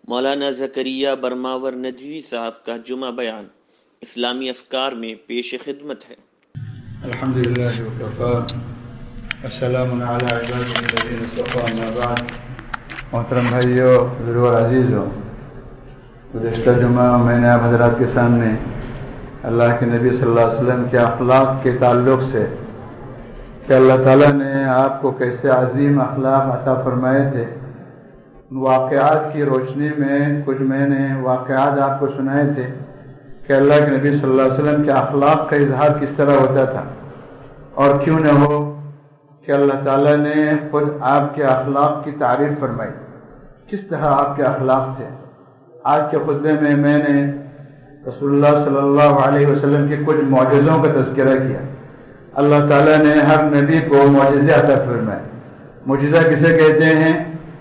مولانا زکریا برماور ندوی صاحب کا جمعہ بیان اسلامی افکار میں پیش خدمت ہے۔ الحمدللہ وکفا السلام علی عبادہ الذین اصطفیٰ اما بعد۔ محترم بھائیو، بزرگوں، عزیزوں، گزشتہ جمعہ میں نے آپ حضرات کے سامنے اللہ کے نبی صلی اللہ علیہ وسلم کے اخلاق کے تعلق سے کہ اللہ تعالیٰ نے آپ کو کیسے عظیم اخلاق عطا فرمائے تھے، ان واقعات کی روشنی میں کچھ میں نے واقعات آپ کو سنائے تھے کہ اللہ کے نبی صلی اللہ علیہ وسلم کے اخلاق کا اظہار کس طرح ہوتا تھا، اور کیوں نہ ہو کہ اللہ تعالیٰ نے خود آپ کے اخلاق کی تعریف فرمائی، کس طرح آپ کے اخلاق تھے۔ آج کے خطبے میں نے رسول اللہ صلی اللہ علیہ وسلم کے کچھ معجزوں کا تذکرہ کیا۔ اللہ تعالیٰ نے ہر نبی کو معجزے عطا فرمائے۔ معجزہ کسے کہتے ہیں؟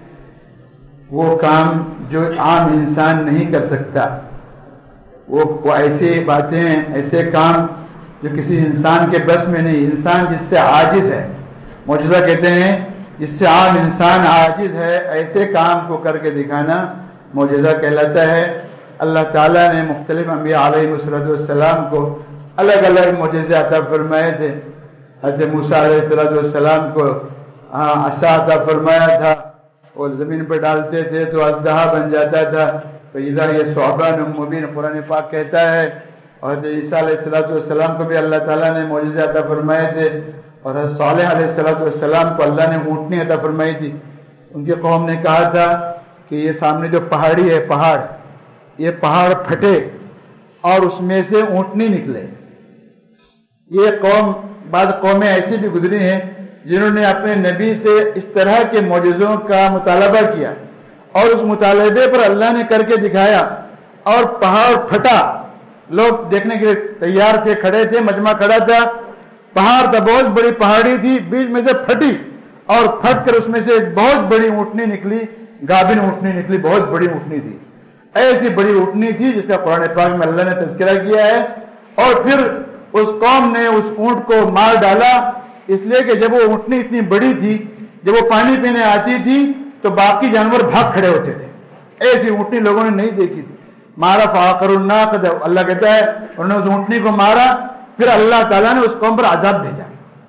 وہ کام جو عام انسان نہیں کر سکتا، وہ ایسی باتیں، ایسے کام جو کسی انسان کے بس میں نہیں، انسان جس سے عاجز ہے، معجزہ کہتے ہیں جس سے عام انسان عاجز ہے، ایسے کام کو کر کے دکھانا معجزہ کہلاتا ہے۔ اللہ تعالیٰ نے مختلف انبیاء علیہ السلام کو الگ الگ معجزے عطا فرمائے تھے۔ حضرت موسیٰ علیہ السلام کو عصا عطا فرمایا تھا، اور زمین پر ڈالتے تھے تو اژدہا بن جاتا تھا، فَإِذَا هِيَ ثُعْبَانٌ مُّبِينٌ قرآن پاک کہتا ہے۔ اور حضرت عیسیٰ علیہ السلام کو بھی اللہ تعالیٰ نے معجزے عطا فرمائے تھے، اور حضرت صالح علیہ السلام کو اللہ نے اونٹنی عطا فرمائی تھی۔ ان کی قوم نے کہا تھا کہ یہ سامنے جو پہاڑی ہے، یہ پہاڑ پھٹے اور اس میں سے اونٹنی نکلے۔ یہ قوم، بعض قومیں ایسی بھی گزری ہیں جنہوں نے اپنے نبی سے اس طرح کے معجزوں کا مطالبہ کیا، اور اس مطالبے پر اللہ نے کر کے دکھایا اور پہاڑ پھٹا۔ لوگ دیکھنے کے لیے تیار تھے، کھڑے تھے، مجمع کھڑا تھا، پہاڑ تھا، بہت بڑی پہاڑی تھی، بیچ میں سے پھٹی اور پھٹ کر اس میں سے ایک بہت بڑی اونٹنی نکلی، گابن اونٹنی نکلی، بہت بڑی اونٹنی تھی۔ ایسی بڑی اونٹنی تھی جس کا قرآن پاک میں اللہ نے تذکرہ کیا ہے۔ اور پھر اس قوم نے اس اونٹ کو مار ڈالا، اس لیے کہ جب وہ اونٹنی اتنی بڑی تھی، جب وہ پانی پینے آتی تھی تو باقی جانور بھاگ کھڑے ہوتے تھے۔ ایسی اونٹنی لوگوں نے نہیں دیکھی تھی۔ مارا فعقروا الناقۃ، اللہ کہتا ہے انہوں نے اس اونٹنی کو مارا، پھر اللہ تعالیٰ نے اس قوم پر عذاب بھیجا۔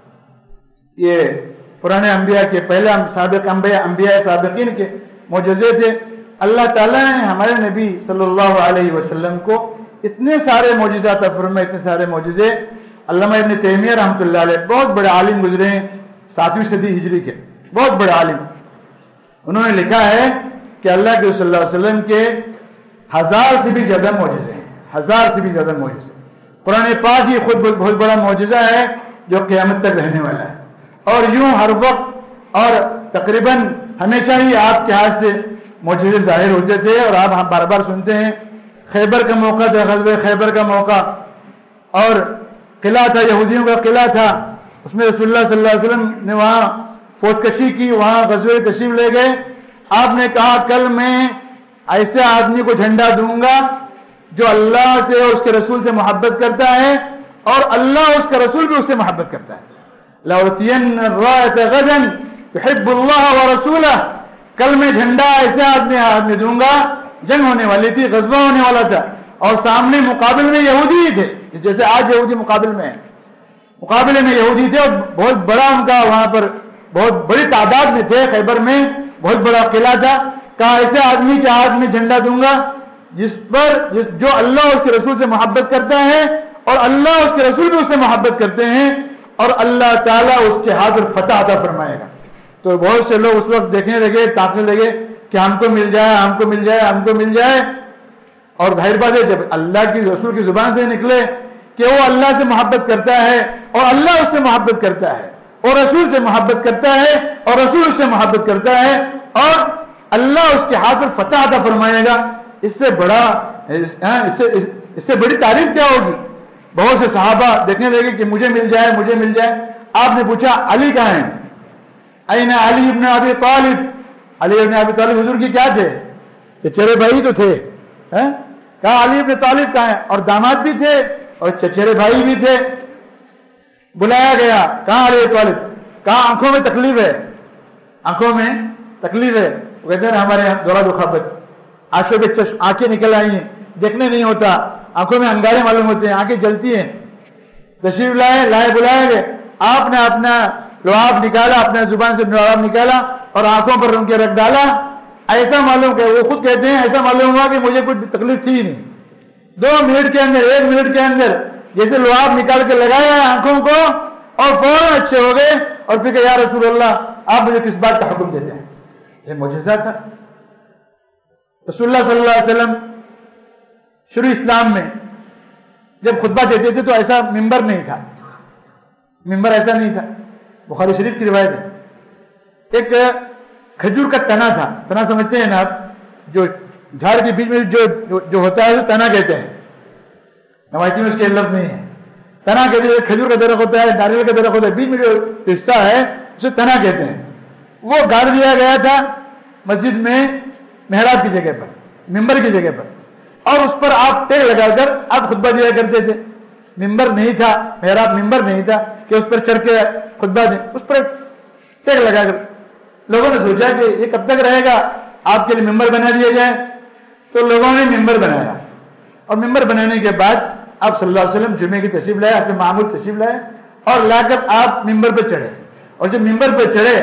یہ پرانے انبیاء کے، پہلے سابق انبیاء سابقین کے معجزے تھے۔ اللہ تعالیٰ نے ہمارے نبی صلی اللہ علیہ وسلم کو اتنے سارے معجزے عطا فرمائے، اتنے سارے معجزے۔ علامہ ابن تیمیہ رحمۃ اللہ علیہ بہت بڑے عالم گزرے ہیں 7ویں صدی ہجری کے، بہت بڑے عالم۔ انہوں نے لکھا ہے کہ اللہ کے صلی اللہ علیہ وسلم کے 1000 سے بھی زیادہ معجزے ہیں، 1000 سے بھی زیادہ معجزے۔ قرآن پاک ہی خود بہت بڑا معجزہ ہے جو قیامت تک رہنے والا ہے، اور یوں ہر وقت اور تقریباً ہمیشہ ہی آپ کے ہاتھ سے معجزے ظاہر ہوتے تھے، اور آپ ہم بار بار سنتے ہیں۔ خیبر کا موقع تھا، غزوہ خیبر کا موقع، اور قلعہ تھا، یہودیوں کا قلعہ تھا، اس میں رسول اللہ صلی اللہ علیہ وسلم نے وہاں فوج کشی کی، وہاں غزوہ تشریف لے گئے۔ آپ نے کہا کل میں ایسے آدمی کو جھنڈا دوں گا جو اللہ سے اور اس کے رسول سے محبت کرتا ہے، اور اللہ اور اس کا رسول بھی اس سے محبت کرتا ہے۔ لَأُعْطِيَنَّ الرَّايَةَ غَدًا يُحِبُّ اللَّهَ وَرَسُولَهُ، کل میں جھنڈا ایسے آدمی دوں گا۔ جنگ ہونے والی تھی، غزوہ ہونے والا تھا، اور سامنے مقابل میں یہودی ہی تھے، جیسے آج یہودی مقابل میں ہیں، مقابلے میں یہودی تھے، اور بہت بڑا ان کا وہاں پر بہت بڑی تعداد میں تھے، خیبر میں بہت بڑا قلعہ تھا۔ کہا ایسے آدمی کے ہاتھ میں جھنڈا دوں گا جو اللہ اور اس کے رسول سے محبت کرتا ہے، اور اللہ اور اس کے رسول بھی اس سے محبت کرتے ہیں، اور اللہ تعالیٰ اس کے ہاتھ پر فتح عطا فرمائے گا۔ تو بہت سے لوگ اس وقت دیکھنے لگے، تاکنے لگے کہ ہم کو مل جائے، ہم کو مل جائے، ہم کو مل جائے۔ اور ظاہر بات ہے جب اللہ کی رسول کی زبان سے نکلے کہ وہ اللہ سے محبت کرتا ہے، اور اللہ اس سے محبت کرتا ہے، اور رسول سے محبت کرتا ہے، اور رسول اس سے محبت کرتا ہے، اور اللہ اس کے ہاتھ پر فتح عطا فرمائے گا، اس سے بڑی تعریف کیا ہوگی؟ بہت سے صحابہ دیکھنے لگے کہ مجھے مل جائے، مجھے مل جائے۔ آپ نے پوچھا علی کہاں ہیں؟ این علی ابن ابی طالب، علی ابن ابی طالب حضور کی کیا تھے؟ چچیرے بھائی تو تھے۔ کہا علی ابن طالب کہاں ہیں؟ اور داماد بھی تھے اور چچیرے بھائی بھی تھے۔ بلایا گیا، کہاں علی ابن طالب؟ کہا آنکھوں میں تکلیف ہے، آنکھوں میں تکلیف ہے۔ وہ کہتے ہیں ہمارے یہاں دورہ دکھاپت۔ आंखों पे आंखें निकल आई हैं, देखने नहीं होता, आंखों में अंगारे मालूम होते हैं, आंखें जलती हैं। तशरीफ लाए बुलाए गए, आपने अपना लुआब निकाला, अपने जुबान से लुआब निकाला और आंखों पर उनके रख डाला। ऐसा मालूम कि वो खुद कहते हैं ऐसा मालूम हुआ कि मुझे कोई तकलीफ थी ही नहीं। 2 मिनट के अंदर, 1 मिनट के अंदर जैसे लुआब निकाल के लगाया आंखों को और फौरन अच्छे हो गए। और फिर या रसूल अल्लाह, आप मुझे किस बात का हुक्म देते हैं? ये मुजज़ा था। रसूलुल्लाह सल्लल्लाहु अलैहि वसल्लम शुरू इस्लाम में जब खुतबा देते थे तो ऐसा मिंबर नहीं था, मिंबर ऐसा नहीं था। बुखारी शरीफ की रिवायत है, एक खजूर का तना था। तना समझते हैं ना आप, जो झाड़ के बीच में जो होता है, तना कहते हैं। नवाजी में उसके लफ्ज नहीं है। तना कहते हैं, खजूर का दरख्त होता है, नारियल का दरख्त होता है, बीच में जो हिस्सा है उसे तना कहते हैं। वो गाड़ दिया गया था मस्जिद में मेहराब की जगह पर, मिंबर की जगह पर, और उस पर आप टेक लगाकर आप खुतबा दिया करते थे। मिंबर नहीं था, मेहराब मिंबर नहीं था कि उस पर चढ़ के खुतबा दें, उस पर टेक लगाकर। लोगों ने सोचा कि ये कब तक रहेगा, आपके लिए मिंबर बना दिया जाए। तो लोगों ने मिंबर बनाया और मिंबर बनाने के बाद आप सल्लल्लाहु अलैहि वसल्लम जुमे की तशरीफ लाए, अपने मामूल तशरीफ लाए और लाकर आप मिंबर पर चढ़े। और जब मिंबर पर चढ़े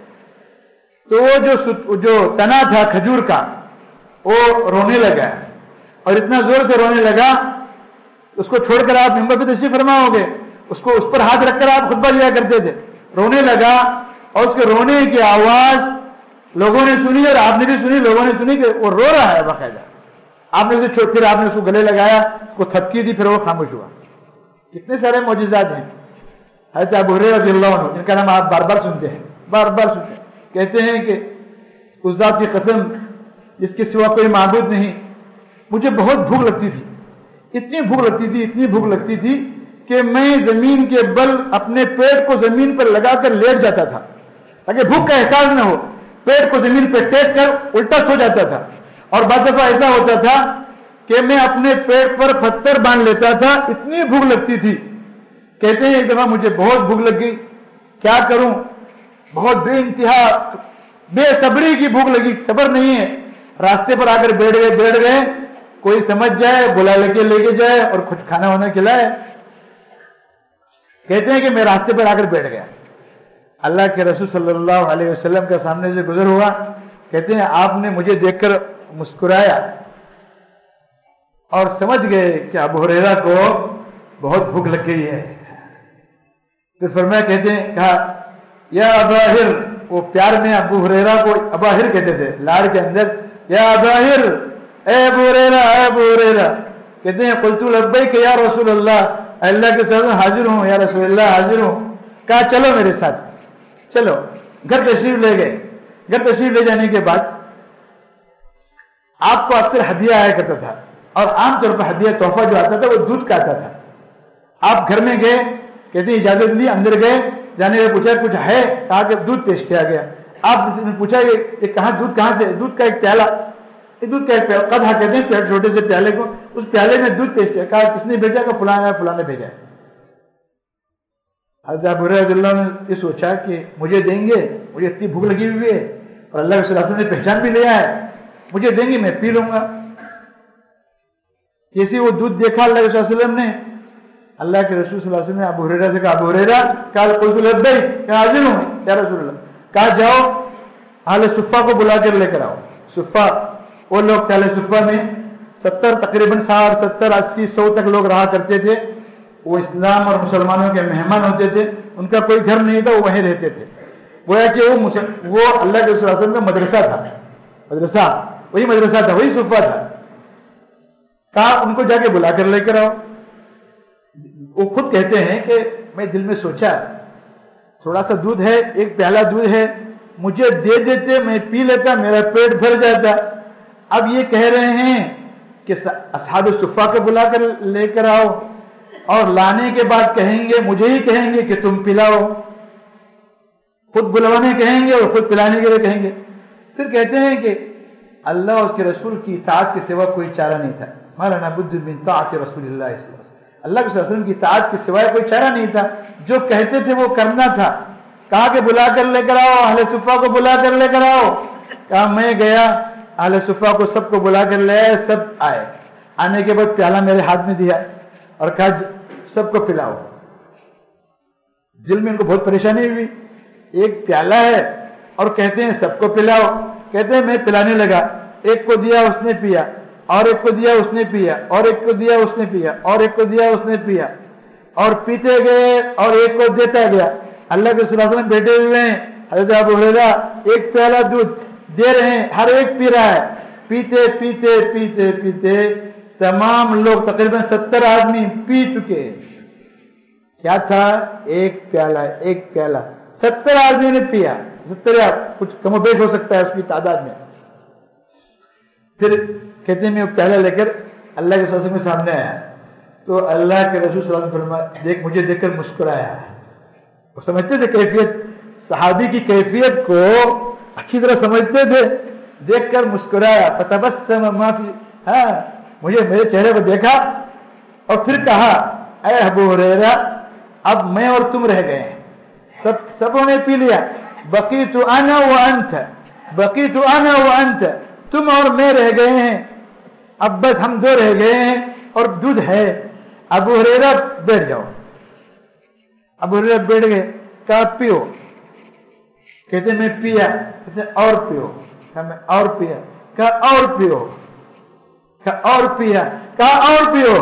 तो वो जो तना था खजूर का, वो रोने लगा और इतना जोर से रोने लगा, उसको छोड़कर आप मिंबर पर तशरीफ फरमाओगे, उसको उस पर हाथ रखकर आप खुतबा दिया करते थे। रोने लगा और उसके रोने की आवाज लोगों ने सुनी और आपने भी सुनी, लोगों ने सुनी कि वो रो रहा है बाकायदा। आपने उसे छोड़, फिर आपने उसको गले लगाया, उसको थपकी दी, फिर वो खामोश हुआ। कितने सारे मौजूजात हैं। हज़रत अबू हुरैरा रज़ियल्लाहु अन्हु, जिनका नाम आप बार बार सुनते हैं, बार बार सुनते हैं, कहते हैं कि उस ज़ात की कसम जिसके सिवा कोई माबूद नहीं, मुझे बहुत भूख लगती थी, इतनी भूख लगती थी, इतनी भूख लगती थी कि मैं जमीन के बल अपने पेट को जमीन पर लगाकर लेट जाता था ताकि भूख का एहसास न हो। पेट को जमीन पर टेक कर उल्टा सो जाता था। और बाद दफा ऐसा होता था कि मैं अपने पेट पर पत्थर बांध लेता था, इतनी भूख लगती थी। कहते हैं एक दफा मुझे बहुत भूख लग गई, क्या करूं, बहुत बेइंतहा बेसब्री की भूख लगी, सब्र नहीं है। रास्ते पर आकर बैठ गए, कोई समझ जाए, बुला लेके जाए और कुछ खाना वाना खिलाए। कहते हैं कि मैं रास्ते पर आकर बैठ गया, अल्लाह के रसूल सल्लल्लाहु अलैहि वसल्लम के सामने से गुजर हुआ। कहते हैं आपने मुझे देखकर मुस्कुराया और समझ गए कि अबू हुरैरा को बहुत भूख लग गई है। फिर फरमाया, कहते हैं कहा या अबाहिर, वो प्यार में अबू हुरैरा को अबाहिर कहते थे, लाड़ के अंदर, या अबाहिर, ए अबू हुरैरा, ए अबू हुरैरा। कहते हैं कुल्तु लब्बैक या रसूल अल्लाह, अल्लाह के सामने हाजिर हूँ या रसूल अल्लाह, हाजिर हूँ। कहा चलो मेरे साथ, चलो। घर तशरीफ ले गए। घर तशरीफ ले जाने के बाद आपको अक्सर हदिया आया करता था, और आमतौर पर हदिया तोहफा जो आता था वो दूध का आता था। आप घर में गए, कहते हैं इजाजत ली, अंदर गए, जाने में पूछा कुछ है, कहा कि दूध पेश किया गया। आपने पूछा ये कहाँ, दूध कहाँ से? दूध का एक प्याला, दूध का एक कदहा कहते हैं छोटे से प्याले को, उस प्याले में दूध पेश किया। कहा किसने भेजा? का फलाना ने भेजा है। हज़रत अबू हुरैरा रज़ियल्लाहु अन्हु ने ये सोचा कि मुझे देंगे, मुझे इतनी भूख लगी हुई है और अल्लाह के रसूल ने पहचान भी लिया है, मुझे देंगे, मैं पी लूंगा। जैसे वो दूध देखा अल्लाह के रसूल ने, अल्लाह के रसूल सल्लल्लाहु अलैहि वसल्लम ने अबू हुरैरा से कहा, अबू हुरैरा, काल कुल्तु लब्बैक, मैं हाजिर हूं या रसूल अल्लाह। कहा जाओ अहले सुफ़ा को बुला कर लेकर आओ। सुफ़ा वो लोग अहले सुफ़ा में 70 तकरीबन 60, 70, 80, 100 तक लोग रहा करते थे। वो इस्लाम और मुसलमानों के मेहमान होते थे, उनका कोई घर नहीं था, वो वहीं रहते थे। गोया कि वो अल्लाह के रसूल सल्लल्लाहु अलैहि वसल्लम का मदरसा था, मदरसा वही मदरसा था, वही सुफ़ा था। कहा उनको जाके बुला कर लेकर आओ। वो खुद कहते हैं कि मैं दिल में सोचा थोड़ा सा दूध है, एक प्याला दूध है, मुझे दे देते, मैं पी लेता, मेरा पेट भर जाता। अब ये कह रहे हैं कि असहाब सुफ़ा को बुला कर लेकर आओ, और लाने के बाद कहेंगे, मुझे ही कहेंगे कि तुम पिलाओ, खुद बुलवाने कहेंगे और खुद पिलाने के लिए कहेंगे। फिर कहते हैं कि अल्लाह और उसके रसूल की इताअत के सिवा कोई चारा नहीं था। माला नबुद्दु मिन ताअति रसूलिल्लाह, अल्लाह के रसूल की इताअत के सिवाय कोई चारा नहीं था, जो कहते थे वो करना था। कहा कि बुला कर लेकर आओ, अहले सुफ़ा को बुला कर लेकर आओ। कहा मैं गया, اہل صفا کو سب کو بلا کر لے آئے, سب آئے. آنے کے بعد پیالہ میرے ہاتھ میں دیا اور کہا سب کو پلاؤ. دل میں ان کو بہت پریشانی ہوئی, ایک پیالہ ہے اور کہتے ہیں سب کو پلاؤ. کہتے ہیں میں پلانے لگا, ایک کو دیا اس نے پیا, اور ایک کو دیا اس نے پیا, اور ایک کو دیا اس نے پیا, اور ایک کو دیا اس نے پیا, اور پیتے گئے اور ایک کو دیتا گیا. اللہ کے صلی اللہ علیہ وسلم بیٹھے ہوئے ہیں, حضرت ابو ہریرہ ایک پیالہ دودھ دے رہے ہیں, ہر ایک پی رہا ہے. پیتے پیتے پیتے پیتے تمام لوگ تقریباً 70 آدمی پی چکے. کیا تھا؟ ایک پیالہ, ایک پیالہ 70 آدمی نے پیا. 70 کچھ کم و بیش ہو سکتا ہے اس کی تعداد میں. پھر کہتے ہیں میں پیالہ لے کر اللہ کے صلی اللہ علیہ وسلم کے سامنے آیا تو اللہ کے رسول صلی اللہ علیہ وسلم فرمایا, مجھے دیکھ کر مسکرایا. وہ سمجھتے تھے کیفیت, صحابی کی کیفیت کو اچھی طرح سمجھتے تھے. دیکھ کر مسکرایا, فتبسم ما فی, ہاں مجھے میرے چہرے کو دیکھا اور پھر کہا اے ابو ہریرہ اب میں اور تم رہ گئے ہیں, سبوں نے پی لیا. بقیت انا وانت, بقیت انا وانت, تم اور میں رہ گئے ہیں, اب بس ہم دو رہ گئے ہیں اور دودھ ہے. ابو ہریرہ بیٹھ جاؤ. ابو ہریرہ بیٹھ گئے, کہا پیو. کہتے میں پیا. کہتے اور پیو. کہا میں اور پیا. کہا اور پیو. کہا اور پیا. کہا اور پیو.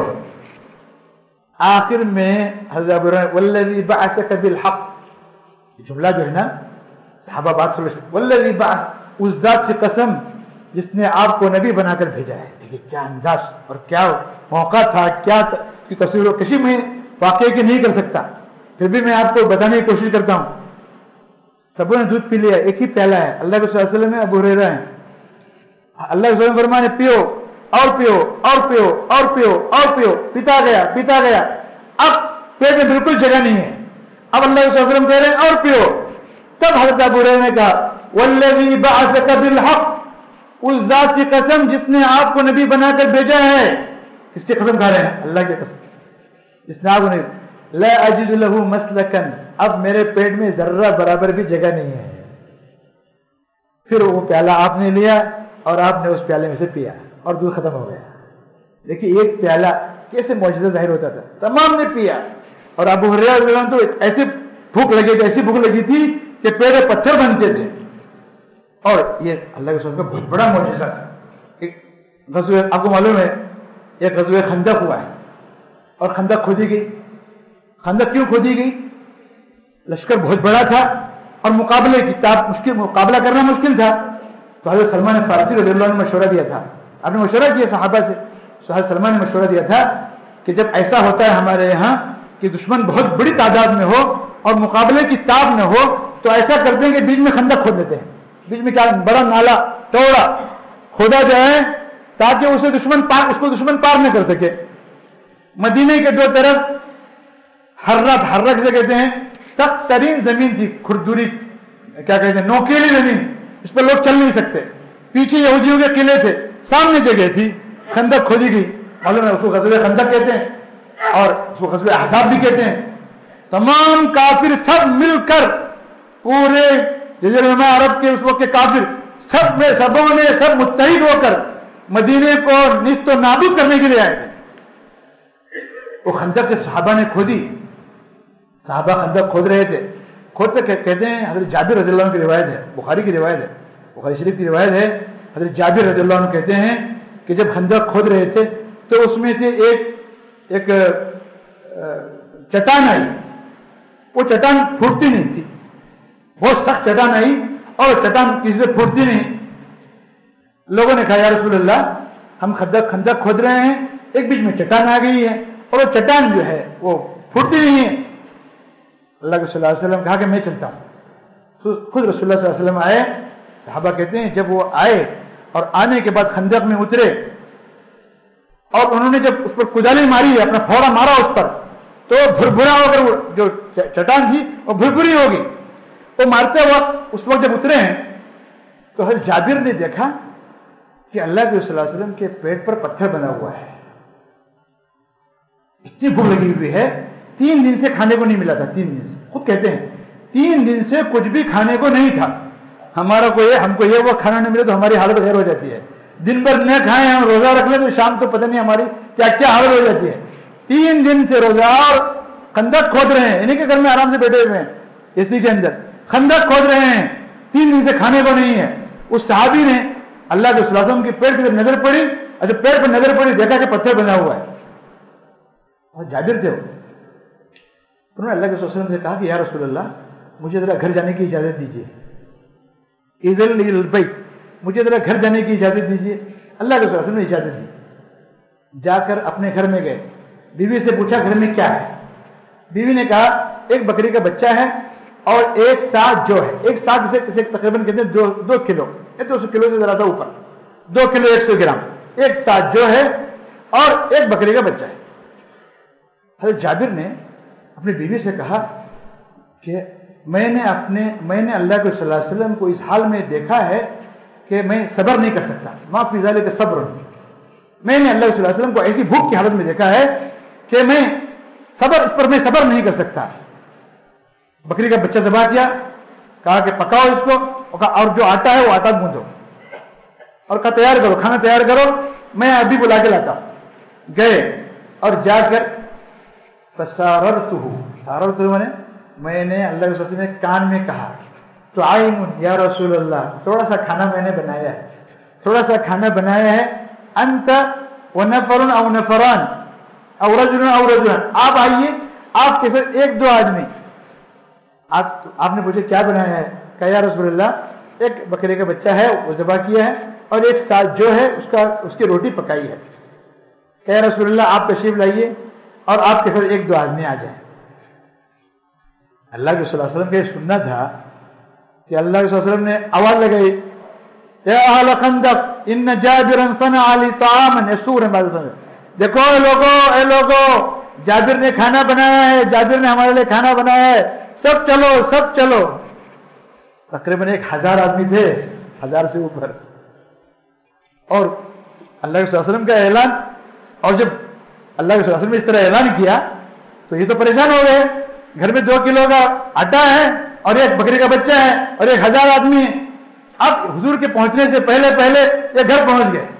آخر میں حضرت ابو ہریرہ والذی بعثک بالحق, جملہ جو ہے نا صحابہ بات سن, والذی بعث, اس ذات کی قسم جس نے آپ کو نبی بنا کر بھیجا ہے. دیکھیے کیا انداز اور کیا موقع تھا, کیا کی تصویر و کشی میں واقعے کی نہیں کر سکتا, پھر بھی میں آپ کو بتانے کی کوشش کرتا ہوں. سبوں نے دودھ پی لیا, ایک ہی پیالہ ہے. اللہ کے صلی اللہ علیہ وسلم ابو ہریرہ ہیں. اللہ کے صلی اللہ علیہ وسلم فرمانے پیو اور پیو اور پیو اور پیو اور پیو. پیتا گیا پیتا گیا, اب پیٹ میں بالکل جگہ نہیں ہے. اب اللہ کے صلی اللہ علیہ وسلم کہہ رہے ہیں اور پیو. تب حضرت ابو ہریرہ نے کہا والذی بعثک بالحق, اس ذات کی قسم جس نے آپ کو نبی بنا کر بھیجا ہے. کس کی قسم کھا رہے ہیں؟ اللہ کی قسم جس نے آپ کو نبی. لا اجد له مسلکا, اب میرے پیٹ میں ذرہ برابر بھی جگہ نہیں ہے. پھر وہ پیالہ آپ نے لیا اور آپ نے اس پیالے میں سے پیا اور دودھ ختم ہو گیا. دیکھیے ایک پیالہ کیسے معجزہ ظاہر ہوتا تھا. تمام نے پیا اور ابو ہریرہ رضی اللہ عنہ تو ایسی بھوک لگی تھی, ایسی بھوک لگی تھی کہ پیڑ پتھر بنتے تھے. اور یہ اللہ کے رسول کا بہت بڑا معجزہ تھا. ایک غزوہ, آپ کو معلوم ہے ایک غزوہ خندق ہوا ہے اور خندق کھودی گئی. خندق کیوں کھودی گئی؟ لشکر بہت بڑا تھا اور مقابلے کی مشکل, مقابلہ کرنا مشکل تھا. تو حضرت سلمان فارسی رضی اللہ عنہ نے مشورہ دیا تھا. آپ نے مشورہ کیا صحابہ سے. حضرت سلمان نے مشورہ دیا تھا کہ جب ایسا ہوتا ہے ہمارے یہاں کہ دشمن بہت بڑی تعداد میں ہو اور مقابلے کی تاب نہ ہو تو ایسا کرتے ہیں کہ بیچ میں خندق کھود دیتے ہیں. بیچ میں کیا بڑا نالا چوڑا کھودا جائے تاکہ اسے دشمن پار نہ کر سکے. مدینے کے دو طرف حرک سے کہتے ہیں سخت ترین زمین تھی, کھردری کیا کہتے ہیں نوکیلی زمین, اس پر لوگ چل نہیں سکتے. پیچھے یہودیوں کے قلعے تھے, سامنے جگہ تھی. خندق کھودی گئی. معلوم ہے اس کو غزوہ خندق کہتے ہیں اور اس کو غزوہ احزاب بھی کہتے ہیں. تمام کافر سب مل کر, پورے جزیرہ عرب کے اس وقت کے کافر سبوں نے سب متحد ہو کر مدینے کو نیست و نابود کرنے کے لیے آئے تھے. وہ خندق کے صحابہ نے کھودی. صحابہ خندق کھود رہے تھے. کھودتے کہتے ہیں حضرت جابر رضی اللہ عنہ کی روایت ہے, بخاری کی روایت ہے, بخاری شریف کی روایت ہے. حضرت جابر رضی اللہ عنہ کہتے ہیں کہ جب خندق کھود رہے تھے تو اس میں سے ایک چٹان آئی. وہ چٹان پھوٹتی نہیں تھی, بہت سخت چٹان آئی اور چٹان کسی سے پھوٹتی نہیں. لوگوں نے کہا یا رسول اللہ ہم خندق کھود رہے ہیں, ایک بیچ میں چٹان آ گئی ہے اور وہ چٹان جو ہے وہ پھوٹتی نہیں ہے. اللہ کے صلی اللہ علیہ وسلم کہا کہ میں چلتا ہوں. خود رسول اللہ صلی اللہ علیہ وسلم آئے. صحابہ کہتے ہیں جب وہ آئے اور آنے کے بعد خندق میں اترے اور انہوں نے جب اس پر کدالی ماری, اپنا پھوڑا مارا اس پر, تو بھربھرا ہو کر جو چٹان تھی وہ بھربھری ہوگی. وہ مارتے وقت اس وقت جب اترے ہیں تو حضرت جابر نے دیکھا کہ اللہ کے صلی اللہ علیہ وسلم کے پیٹ پر پتھر بنا ہوا ہے. اتنی بھوک لگی ہوئی ہے, 3 دن سے کھانے کو نہیں ملا تھا. 3 دن سے, خود کہتے ہیں 3 دن سے کچھ بھی کھانے کو نہیں تھا. ہمارا کوئی ہم کو یہ وہ کھانا نہیں ملے تو ہماری حالت غیر ہو جاتی ہے. دن بھر نہ کھائیں ہم روزہ رکھ لیں تو شام تو پتہ نہیں ہماری کیا کیا حالت ہو جاتی ہے. 3 دن سے روزہ اور خندق کھود رہے ہیں, انہیں کے گھر میں آرام سے بیٹھے ہوئے ہیں اسی کے اندر خندق کھود رہے ہیں, 3 دن سے کھانے کو نہیں ہے. اس صحابی نے اللہ کے صلی اللہ علیہ وسلم کی پیٹ کی طرف نظر پڑی, اور جب پیٹ پر نظر پڑی دیکھا کہ پتھر بنا ہوا ہے, اور جابر تھے وہ. انہوں نے اللہ کے صلی اللہ علیہ وسلم سے کہا کہ یا رسول اللہ مجھے ذرا گھر جانے کی اجازت دیجیے, اذن لی البیت, مجھے ذرا گھر جانے کی اجازت دیجیے. اللہ کے صلی اللہ علیہ وسلم نے اجازت دی. جا کر اپنے گھر میں گئے, بیوی سے پوچھا گھر میں کیا ہے. بیوی نے کہا ایک بکری کا بچہ ہے اور 1 ساعت جو ہے, 1 ساعت سے تقریباً کہتے ہیں 2 کلو, 200 کلو سے ذرا سا اوپر, 2 کلو 100 گرام, 1 ساعت جو ہے اور ایک بکری کا بچہ ہے. حضرت جابر نے اپنی بیوی سے کہا کہ میں نے اللہ کے صلی اللہ علیہ وسلم کو اس حال میں دیکھا ہے کہ میں صبر نہیں کر سکتا. ما فی ذلک صبر, میں نے اللہ صلی اللہ علیہ وسلم کو ایسی بھوک کی حالت میں دیکھا ہے کہ میں صبر نہیں کر سکتا. بکری کا بچہ ذبح کیا, کہا کہ پکاؤ اس کو, اور جو آٹا ہے وہ آٹا گوندھو اور کہا تیار کرو, کھانا تیار کرو, میں ابھی بلا کے لاتا ہوں. گئے اور جا کر فساررتہ میں نے اللہ کے وسلم کے کان میں کہا تو یا رسول اللہ تھوڑا سا کھانا میں نے بنایا ہے, انت ونفر او نفران او رجل او رجلان, آپ آئیے, آپ کے ساتھ 1-2 آدمی. آپ نے پوچھا کیا بنایا ہے, کہا یا رسول اللہ ایک بکرے کا بچہ ہے وہ ذبح کیا ہے اور 1 ساعت جو ہے اس کی روٹی پکائی ہے. کہا یا رسول اللہ آپ تشریف لائیے اور آپ کے ساتھ 1-2 آدمی آ جائیں. اللہ کے صلی اللہ علیہ وسلم کا یہ سننا تھا کہ اللہ کے صلی اللہ علیہ وسلم نے آواز لگائی یا اہل خندق ان جابرا صنع لی طعاما یسور. دیکھو اے لوگوں جابر نے کھانا بنایا ہے, جابر نے ہمارے لیے کھانا بنایا ہے, سب چلو. تقریباً 1000 آدمی تھے, 1000 سے اوپر. اور اللہ کے صلی اللہ علیہ وسلم کا اعلان, اور جب اللہ کے صلی اللہ علیہ وسلم نے اس طرح اعلان کیا تو یہ تو پریشان ہو گئے. گھر میں 2 کلو کا آٹا ہے اور ایک بکری کا بچہ ہے اور 1000 آدمی ہے. اب حضور کے پہنچنے سے پہلے یہ گھر پہنچ گئے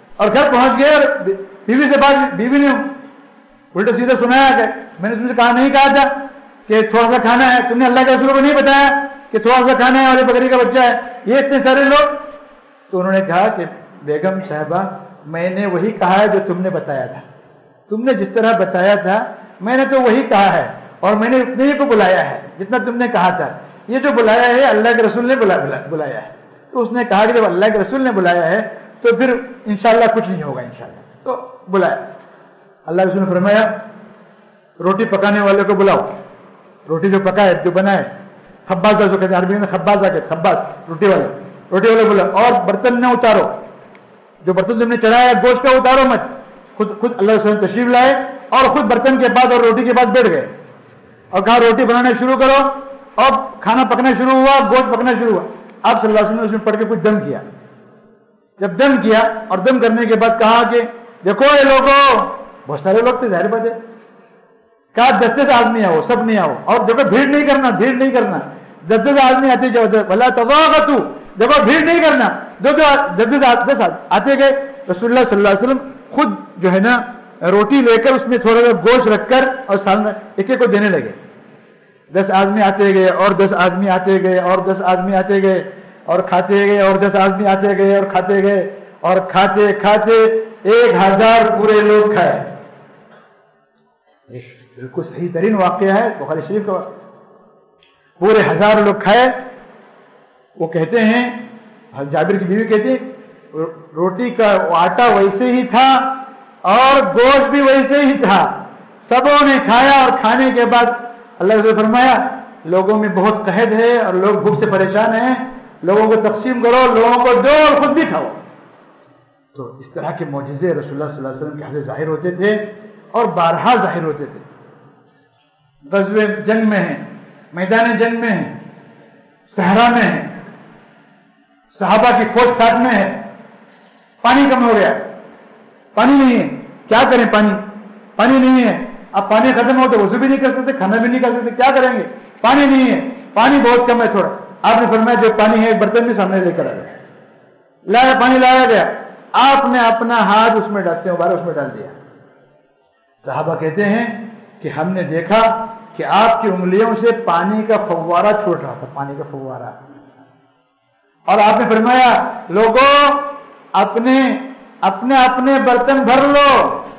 اور بیوی نے الٹا سیدھا سنایا کہ میں نے تم سے نہیں کہا تھا کہ تھوڑا سا کھانا ہے, تم نے اللہ کے رسول کو نہیں بتایا کہ تھوڑا سا کھانا ہے اور بکری کا بچہ ہے, یہ اتنے سارے لوگ. تو انہوں نے کہا کہ بیگم صاحبہ میں نے وہی کہا ہے جو تم نے بتایا تھا, تم نے جس طرح بتایا تھا میں نے تو وہی کہا ہے, اور میں نے اتنے ہی کو بلایا ہے جتنا تم نے کہا تھا. یہ جو بلایا ہے اللہ کے رسول نے بلایا ہے. تو اس نے کہا کہ جب اللہ کے رسول نے بلایا ہے تو پھر انشاءاللہ کچھ نہیں ہوگا انشاءاللہ. تو بلایا. اللہ کے رسول نے فرمایا روٹی پکانے والے کو بلاؤ, روٹی جو پکائے جو بنائے, خبازہ جو کہتے ہیں عربی میں, خباز روٹی والے بلاؤ, اور برتن نہ اتارو, جو برتن تم نے چڑھایا گوشت کا اتارو مت. خود اللہ کے رسول تشریف لائے اور خود برتن کے بعد اور روٹی کے بعد بیٹھ گئے اور کہا روٹی بنانا شروع کرو. اور کھانا پکنا شروع ہوا, گوشت پکنا شروع ہوا. آپ صلی اللہ علیہ وسلم نے اس میں پڑھ کے کچھ دم کیا. جب دم کیا اور دم کرنے کے بعد کہا کہ دیکھو یہ لوگوں, بہت سارے لوگ تھے ظاہر بات ہے, کہا 10 آدمی آؤ, سب نہیں آؤ, اور دیکھو بھیڑ نہیں کرنا, 10 آدمی آتے جاؤ, بھلا تواغتوا, دیکھو بھیڑ نہیں کرنا, 10 آتے گئے. رسول اللہ صلی اللہ علیہ وسلم خود جو ہے نا روٹی لے کر اس میں تھوڑا سا گوشت رکھ کر اور سامنے ایک کو دینے لگے. 10 آدمی آتے گئے اور 10 آدمی آتے گئے اور 10 آدمی آتے گئے اور کھاتے گئے اور 10 آدمی آتے گئے اور کھاتے گئے اور کھاتے 1000 پورے لوگ کھائے. بالکل صحیح ترین واقعہ ہے بخاری شریف کا. پورے 1000 لوگ کھائے. وہ کہتے ہیں, جابر کی بیوی کہتی ہے روٹی کا آٹا ویسے ہی تھا اور گوشت بھی ویسے ہی تھا, سبوں نے کھایا. اور کھانے کے بعد اللہ نے فرمایا لوگوں میں بہت قحط ہے اور لوگ بھوک سے پریشان ہیں, لوگوں کو تقسیم کرو, لوگوں کو دو اور خود بھی کھاؤ. تو اس طرح کے معجزے رسول اللہ صلی اللہ علیہ وسلم کے ہاتھ ظاہر ہوتے تھے اور بارہا ظاہر ہوتے تھے. غزوے جنگ میں ہیں, میدان جنگ میں ہیں, صحرا میں ہیں, صحابہ کی فوج ساتھ میں ہے, پانی کم ہو گیا, پانی نہیں ہے, کیا کریں, پانی نہیں ہے. اب پانی ختم ہو تو وضو بھی نہیں کر سکتے, کھانا بھی نہیں کر سکتے, کیا کریں گے, پانی نہیں ہے, پانی بہت کم ہے, تھوڑا آپ نے فرمایا جو پانی ہے ایک برتن میں سامنے لے کر لایا، پانی لایا گیا، آپ نے اپنا ہاتھ اس میں ڈالتے مبارک اس میں ڈال دیا۔ صحابہ کہتے ہیں کہ ہم نے دیکھا کہ آپ کی انگلیوں سے پانی کا فوارہ چھوٹ رہا تھا، پانی کا فوارہ، اور آپ نے فرمایا لوگوں اپنے اپنے برتن بھر لو۔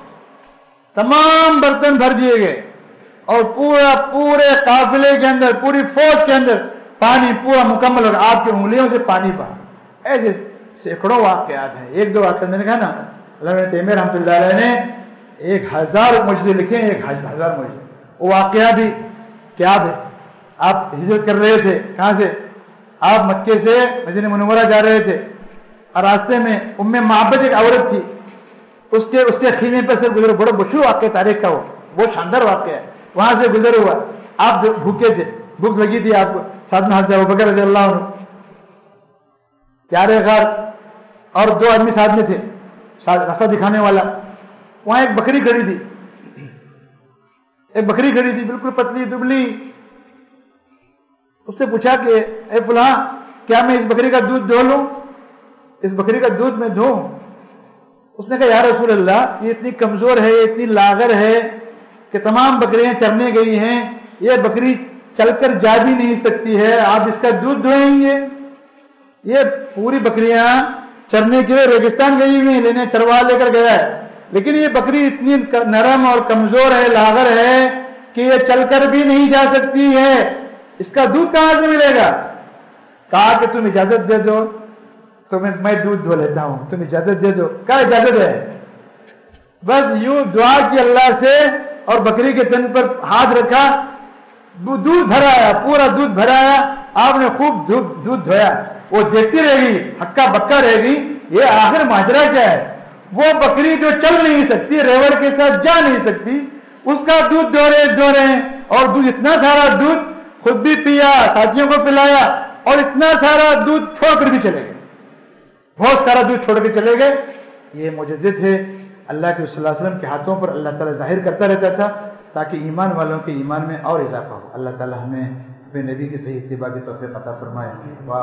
تمام برتن بھر دیے گئے اور پورے قافلے کے اندر، پوری فوج کے اندر پانی پورا مکمل ہو گیا، آپ کی انگلیوں سے پانی پڑا۔ ایسے سینکڑوں واقعات ہیں۔ ایک دو واقعات میں نے کہا نا، علامہ تیمیہ رحمۃ اللہ علیہ نے 1000 معجزے لکھے ہیں، 1000 معجزے۔ وہ واقعہ بھی کیا ہے، آپ ہجرت کر رہے تھے، کہاں سے؟ آپ مکے سے مدینہ منورہ جا رہے تھے، اور راستے میں ام معبد ایک عورت تھی، اس کے خیمے پر سے گزرے، بڑا مشہور واقعہ تاریخ کا، وہ شاندار واقعہ ہے، وہاں سے گزر ہوا، آپ بھوکے تھے، بھوک لگی تھی آپ کو، ساتھ میں حضرت ابوبکر رضی اللہ عنہ پیارے غار، اور 2 آدمی ساتھ میں تھے، راستہ دکھانے والا۔ وہاں ایک بکری کھڑی تھی، بالکل پتلی دبلی۔ اس نے پوچھا کہ اے فلاں، کیا میں اس بکری کا دودھ دھو لوں؟ اس بکری کا دودھ میں دھوں؟ اس نے کہا یا رسول اللہ، یہ اتنی کمزور ہے، یہ اتنی لاغر ہے کہ تمام بکریاں چرنے گئی ہیں، یہ بکری چل کر جا بھی نہیں سکتی ہے، آپ اس کا دودھ دھوئیں گے؟ یہ پوری بکریاں چرنے کے لیے ریگستان گئی ہوئی ہیں، لینے چروا لے کر گیا ہے، لیکن یہ بکری اتنی نرم اور کمزور ہے، لاغر ہے کہ یہ چل کر بھی نہیں جا سکتی ہے، اس کا دودھ کہاں سے ملے گا؟ کہا کہ تم اجازت دے دو تو میں دودھ دھو لیتا ہوں، تم اجازت دے دو۔ کیا اجازت ہے؟ بس یوں دعا کی اللہ سے، اور بکری کے تن پر ہاتھ رکھا، دودھ بھرایا، پورا دودھ بھرایا، آپ نے خوب دودھ دھویا۔ وہ دیکھتی رہ گئی، ہکا بکا رہ گئی، یہ آخر ماجرا کیا ہے؟ وہ بکری جو چل نہیں سکتی، ریوڑ کے ساتھ جا نہیں سکتی، اس کا دودھ دھو رہے ہیں، اور دودھ اتنا سارا دودھ خود بھی پیا، ساتھیوں کو پلایا، اور اتنا سارا دودھ چھوڑ کر بھی چلے گئے، بہت سارا دودھ چھوڑ کے چلے گئے۔ یہ معجزے تھے اللہ کے صلی اللہ علیہ وسلم کے ہاتھوں پر، اللہ تعالیٰ ظاہر کرتا رہتا تھا تاکہ ایمان والوں کے ایمان میں اور اضافہ ہو۔ اللہ تعالیٰ ہمیں اپنے نبی کی صحیح اتباع کی توفیق عطا فرمائے۔